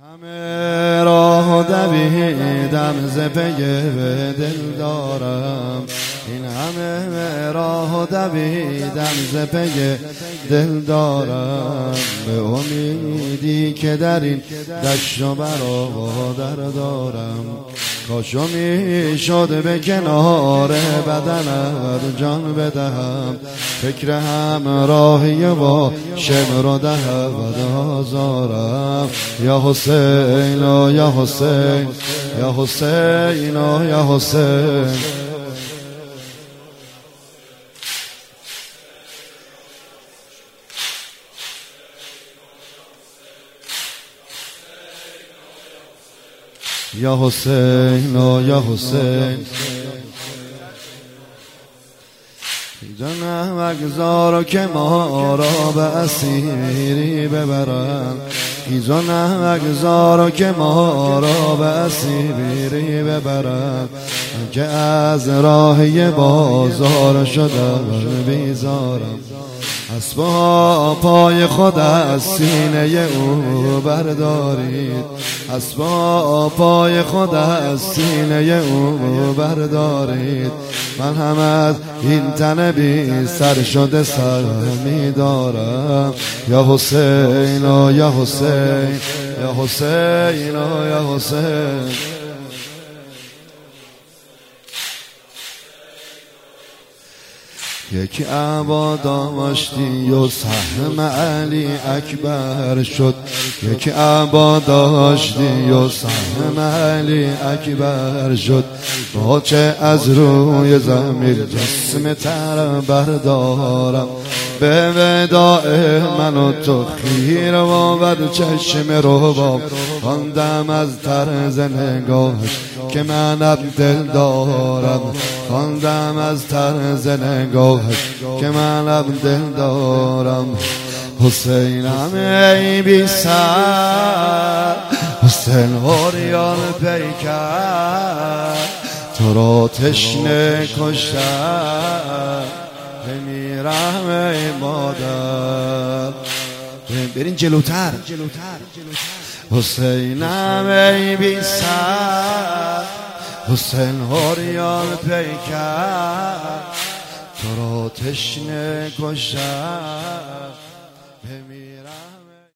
همه راه دویدم ز پی دل دارم، این همه راه دویدم ز پی دل دارم، به امیدی که در این دشت و برادر دارم. کاشو میشد به کنار بدنت جان بدهم، فکر همراهی با شمر و دهد آزارم. یا حسین یا حسین یا حسین یا حسین، یا حسین یا حسین. جانم اگذارو که ما را به اسیری ببرن، جانم اگذارو که ما را به اسیری ببرن، که از راهی بازار شدم بیزارم. اسبا پای خود از سینه او بردارید، اسبا پای خود از سینه او بردارید. من هم از این تن بی سر شده سر می دارم. یا حسین یا حسین یا حسین یا حسین. یکی عبا داشتی و سهم علی اکبر شد، یکی عبا داشتی و سهم علی اکبر شد. با چه از روی زمین جسم تر بردارم، به وداع من و تو خیر و بر چشم روبا خواندم از طرز نگاهش که من دل دارم، خواندم از طرز نگاهش که من دل دارم. حسینم ای بی سر، حسین هوریان پیکر، تو را تشنه کشتم بمیرم ای مادر. برین جلوتر. حسینم ای بی سر، حسین هوریان پیکر، تو را تشنه کشتم